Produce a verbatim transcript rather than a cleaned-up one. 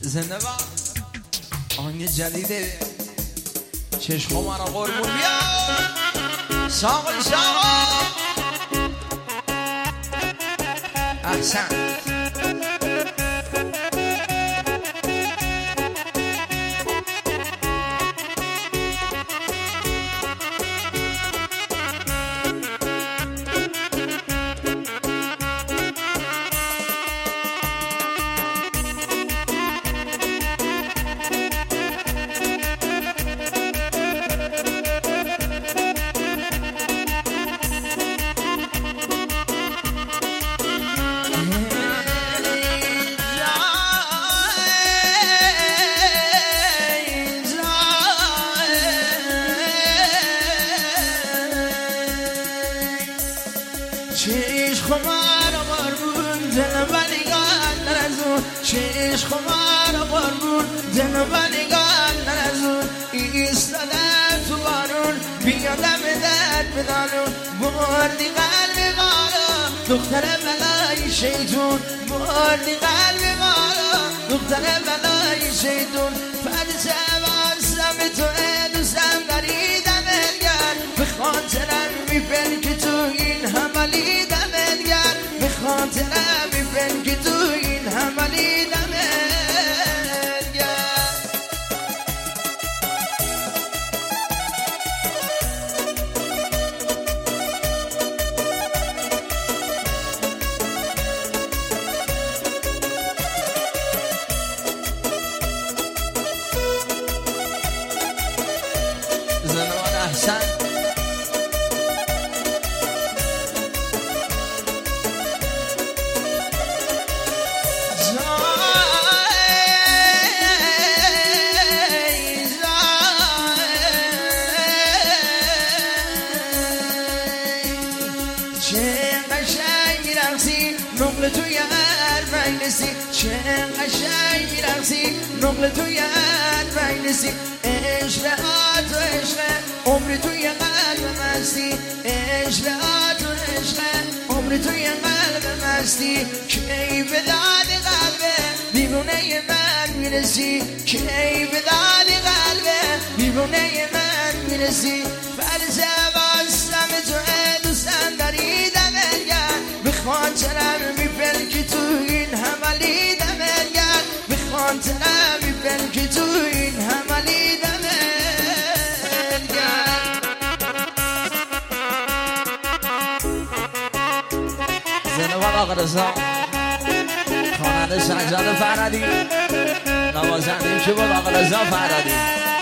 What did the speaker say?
زنده با آهنگ جدیده چشم من رو قربون بیا ساقل ساقل احسن چیش خمار قربون دل بلیگان نرزون چیش خمار قربون دل بلیگان نرزون ایستادم تو بارون بیادم درد بدانون بردی قلب مارا دختر بلای شیطون بردی قلب مارا دختر بلای شیطون فرزه واسم تو دوستم داریدم الگر به خاطرم میفن که تو این حملی دمدگر به خاطرم میفن که تو این حملی دمدگر زنوان احسن نقل توی هر مجلسی چه قشنگ میرقصی نقل توی هر مجلسی عشق آت و عشق عمر توی قلب مستی عشق آت و عشق عمر توی قلب مستی کی به داد قلبه دیوونه من میرسی کی به داد قلبه دیوونه من میرسی فرزه واسم تو دوستم داریدم الگر به خاطرم میفن که تو این حملی دملگر به خاطرم میفن که تو این حملی دملگر زنوان آقا رضا خواننده سجاد فرهادی نوازنده که بود آقا رضا فرهادی